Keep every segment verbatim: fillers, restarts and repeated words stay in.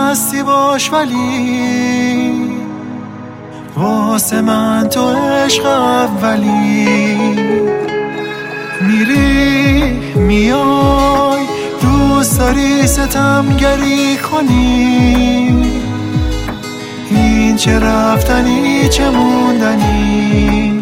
هستی باش ولی واسه من تو عشق اولی. میری میای دوست داری ستمگری کنی، این چه رفتنی چه موندنی.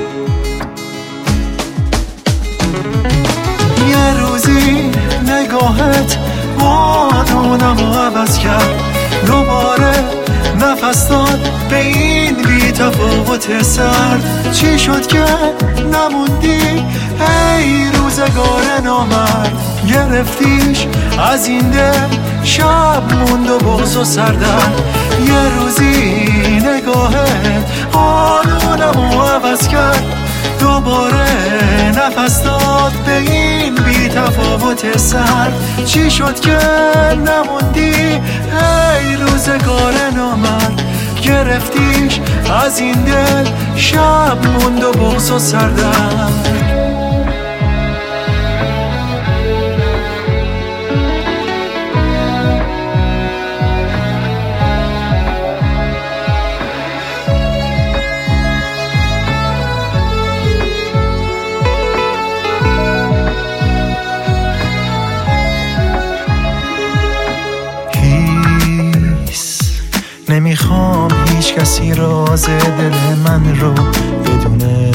یه روزی نگاهت بادونم و عوض کرد، دوباره نفس داد به این بی تفاوت سرد. چی شد که نموندی ای روزگار نامرد، گرفتیش از این دل شب موند و بغض و سردرد. یه روزی نگاهت آنونم و عوض کرد، دوباره نفس داد به این بی تفاوت سرد. چی شد که نموندی ای روزگار نامرد، گرفتیش از این دل شب موند و بغض و سردرد. نمیخوام هیچ کسی راز دل من رو بدونه،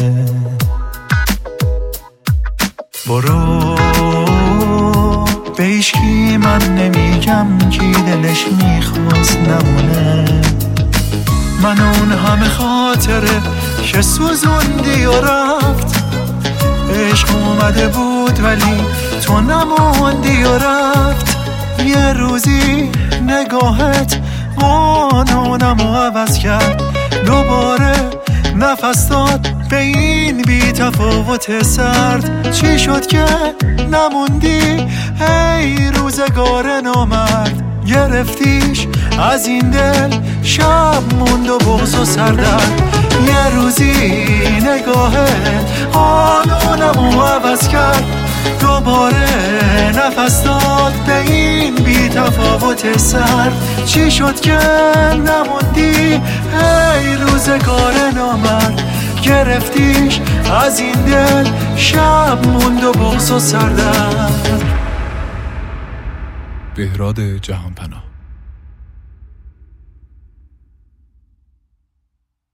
برو به هیچکی من نمیگم کی دلش میخواست نمونه. من اون همه خاطره که سوزوندی و رفت، عشق اومده بود ولی تو نموندی و رفت. یه روزی نگاهت قانونم و عوض کرد، دوباره نفس داد به این بی تفاوت سرد. چی شد که نموندی ای روزگار نامرد، گرفتیش از این دل شب موند و بغض و سردرد. یه روزی نگاهت قانونم و عوض کرد، دوباره نفس داد به این بی تفاوت سرد. چی شد که نموندی ای روزگار نامرد، گرفتیش از این دل شب موند و بغض و سردرد. بهراد جهانپناه.